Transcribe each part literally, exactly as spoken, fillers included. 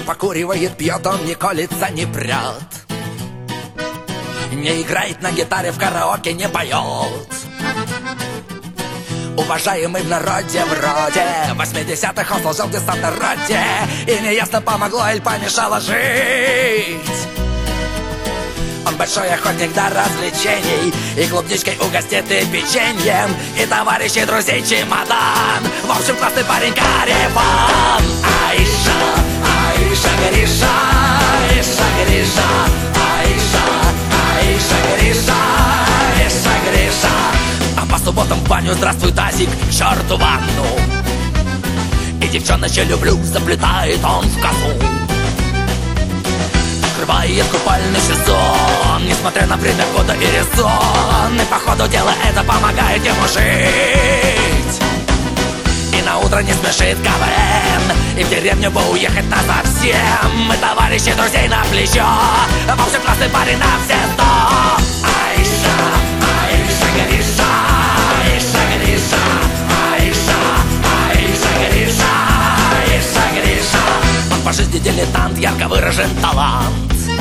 покуривает, пьет, он не колется, не прет, не играет на гитаре, в караоке не поет. Уважаемый в народе вроде восьмидесятых он служил в десантной роте, и неясно, помогло или помешало жить. Он большой охотник до развлечений, и клубничкой угостит, и печеньем, и товарищей, друзей чемодан. В общем, классный парень Кареван. Аиша, Аиша, Гриша, Аиша, Гриша, Аиша, Аиша, Гриша, Аиша, Гриша. А по субботам в баню, здравствуй, тазик, к черту ванну. И девчоночек люблю, заплетает он в косу. Открывает купальный сезон, несмотря на время года и резон. И по ходу дела это помогает ему жить. И на утро не спешит КВН, и в деревню бы уехать насовсем. И товарищи, друзей на плечо, в общем, классный парень на все сто. Аиша, Аиша, Гриша, Аиша, Гриша, Аиша, Аиша, Гриша, Аиша, Гриша. Он по жизни дилетант, ярко выражен талант.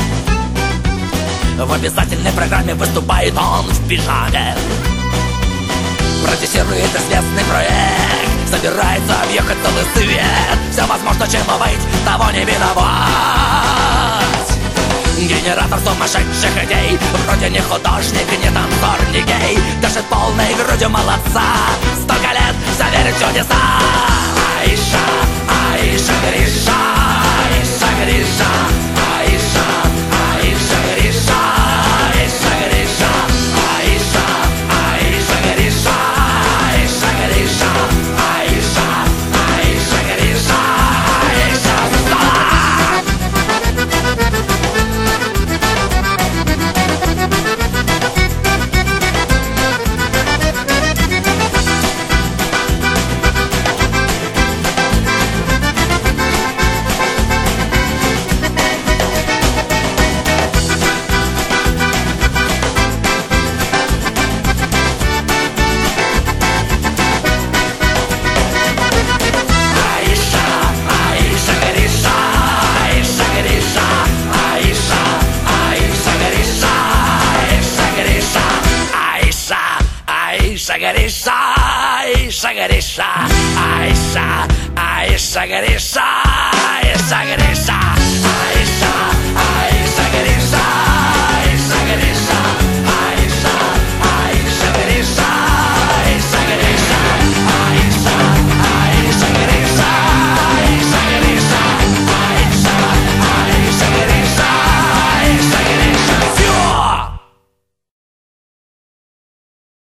В обязательной программе выступает он в пижаме. Продюсирует известный проект, собирается объехать целый свет. Все возможно, чему быть, того не миновать. Генератор сумасшедших идей, вроде не художник, не танцор, не гей, дышит полной грудью молодца. Столько лет все верит в чудеса. Аиша, Аиша, Гриша, Аиша, Гриша, Аиша, Аиша, Гриша, Аиша, Гриша, Аиша, Аиша, Гриша, Аиша, Гриша, Аиша, Аиша, Гриша, Аиша, Аиша, Гриша, Аиша, Аиша, Гриша, Аиша, Гриша.